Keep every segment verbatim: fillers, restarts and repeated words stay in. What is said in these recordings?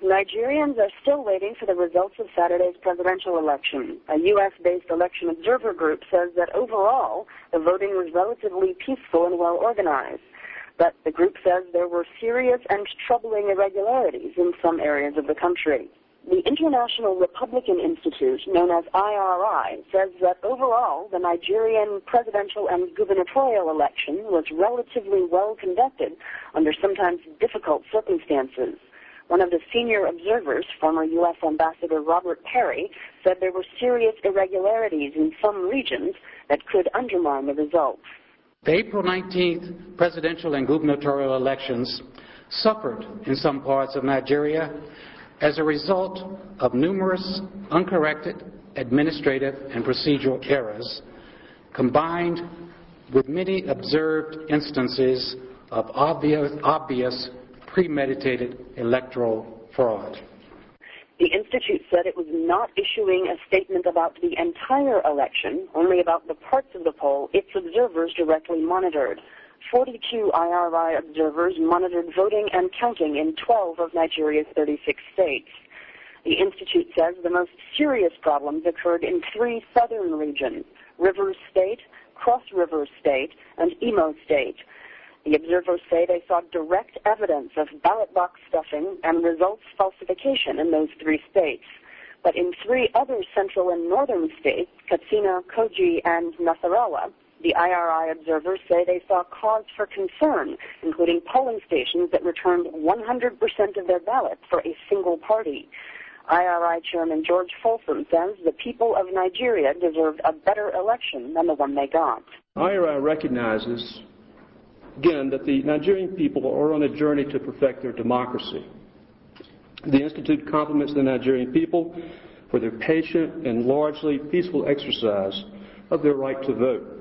Nigerians are still waiting for the results of Saturday's presidential election. A U S-based election observer group says that overall, the voting was relatively peaceful and well organized. But the group says there were serious and troubling irregularities in some areas of the country. The International Republican Institute, known as I R I, says that overall, the Nigerian presidential and gubernatorial election was relatively well conducted under sometimes difficult circumstances. One of the senior observers, former U S Ambassador Robert Perry, said there were serious irregularities in some regions that could undermine the results. The April nineteenth presidential and gubernatorial elections suffered in some parts of Nigeria as a result of numerous uncorrected administrative and procedural errors, combined with many observed instances of obvious, obvious premeditated electoral fraud. The Institute said it was not issuing a statement about the entire election, only about the parts of the poll its observers directly monitored. forty-two I R I observers monitored voting and counting in twelve of Nigeria's thirty-six states. The Institute says the most serious problems occurred in three southern regions, Rivers State, Cross River State, and Imo State. The observers say they saw direct evidence of ballot box stuffing and results falsification in those three states. But in three other central and northern states, Katsina, Kogi, and Nasarawa, the I R I observers say they saw cause for concern, including polling stations that returned one hundred percent of their ballots for a single party. I R I Chairman George Folsom says the people of Nigeria deserved a better election than the one they got. I R I recognizes, again, that the Nigerian people are on a journey to perfect their democracy. The Institute compliments the Nigerian people for their patient and largely peaceful exercise of their right to vote.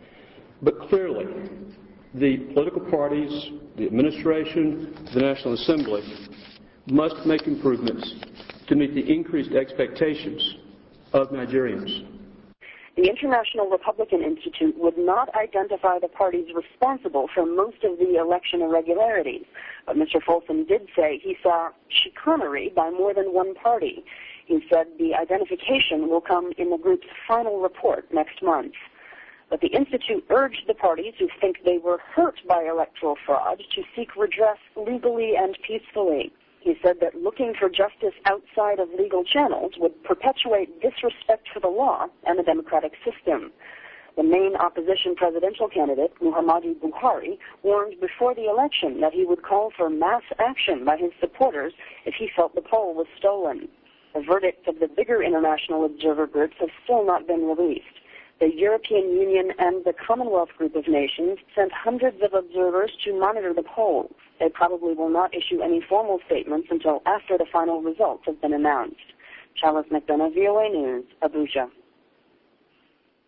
But clearly, the political parties, the administration, the National Assembly must make improvements to meet the increased expectations of Nigerians. The International Republican Institute would not identify the parties responsible for most of the election irregularities, but Mister Folsom did say he saw chicanery by more than one party. He said the identification will come in the group's final report next month. But the Institute urged the parties who think they were hurt by electoral fraud to seek redress legally and peacefully. He said that looking for justice outside of legal channels would perpetuate disrespect for the law and the democratic system. The main opposition presidential candidate, Muhammadu Buhari, warned before the election that he would call for mass action by his supporters if he felt the poll was stolen. The verdicts of the bigger international observer groups have still not been released. The European Union and the Commonwealth Group of Nations sent hundreds of observers to monitor the polls. They probably will not issue any formal statements until after the final results have been announced. Chalice McDonough, V O A News, Abuja.